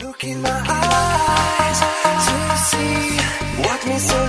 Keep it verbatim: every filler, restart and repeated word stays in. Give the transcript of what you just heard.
Look in my eyes to see what means so